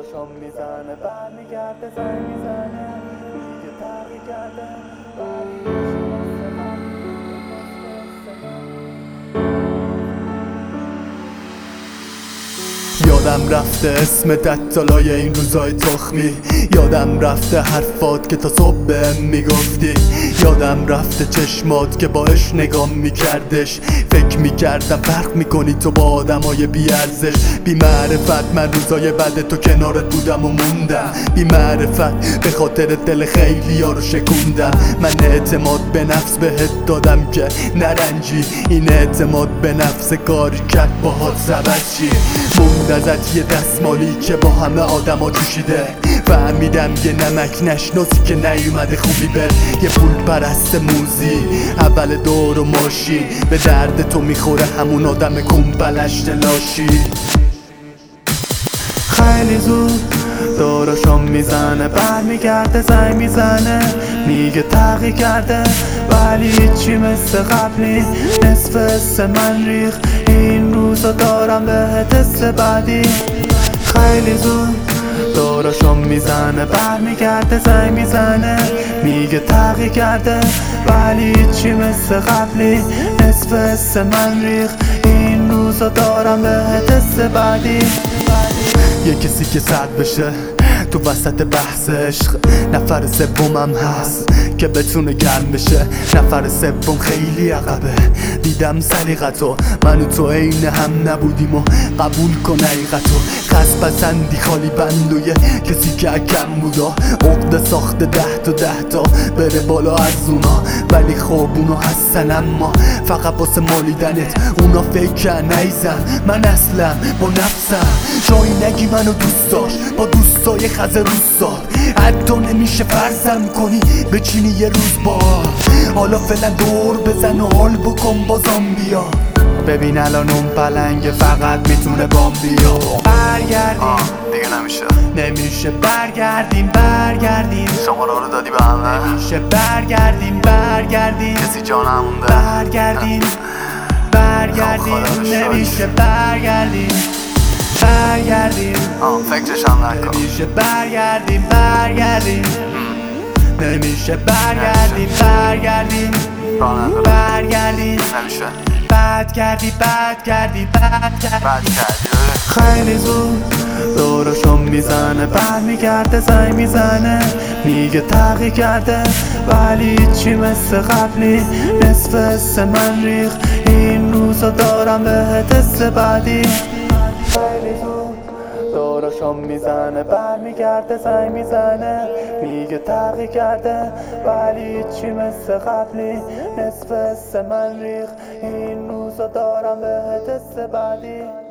دورشم میزنه برمیگرده زنگ میزنه میگه تغییر کرده یادم رفته اسمت طلای این روزای تخمی، یادم رفته حرفات که تا صبح بهم میگفتی، یادم رفته چشمات که باش نگام میکردش. فکر میکردم فرق میکنی تو با آدمای بیارزش. بی معرفت من روزای بعد تو کنارت بودم و موندم، بی معرفت به خاطر دل خیلی ها رو شکوندم. من اعتماد به نفس بهت دادم که نرنجی، این اعتماد به نفس کاری کرد باهات سبد چی. موند ازت یه دستمالی که با همه آدما جوشیده، فهمیدم یه نمک نشناسی که نیومده خوبی بر یه پول پرست موزی اول دور و ماشین. به درد تو میخوره همون آدم کمبلشت لاشی. خیلی زود دورشم میزنه برمیگرده زنگ میزنه میگه تغییر کرده ولی چی مثل قبلی. نصف حس من ریخ این روزا دارم بهت حس بعدی. خیلی زود دورشم میزنه برمیگرده زنگ میزنه میگه تغییر کرده ولی چی مثل قبلی. نصف حس من ریخ این روزا دارم بهت حس بعدی. یه کسی که سرد بشه تو وسط بحث عشق، نفر سومم هست که بتونه گرم بشه. نفر سوم خیلی عقبه، دیدم سلیقتو من و تو عین هم نبودیم و قبول کن حقیقتو. خست پسندی خالی بندویه کسی که اکم بودا، عقده ساخته 10 تا بره بالا از اونا. ولی خب اونا هستن اما فقط واسه مالیدنت، اونا فکر نیزن. من اصلا با نفسم جایی نگی منو دوست داشت با دوستای خز روستا. حتی نمیشه فرضم کنی بچینی یه روز با. حالا فعلا دور بزن و حال بکن با زامبیا. ببین الان اون پلنگ فقط میتونه بام بیا. برگردیم دیگه نمیشه برگردیم شما رو دادی به همه، نمیشه برگردیم کسی جان همونده. برگردیم نمیشه برگردیم فکرش هم نکن. نمیشه برگردیم نمیشه برگردیم نمیشه بد کردی خیلی زود دورشم میزنه برمیگرده زنگ میزنه میگه تغییر کرده ولی چی مثل قبلی. نصف حس من ریخ این روزا دارم بهت حس بعدی. خیلی زود دورشم میزنه برمیگرده زنگ میزنه میگه تغییر کرده ولی چی مثل قبلی. نصف حس من ریخ این روزا دارم بهت حس بعدی.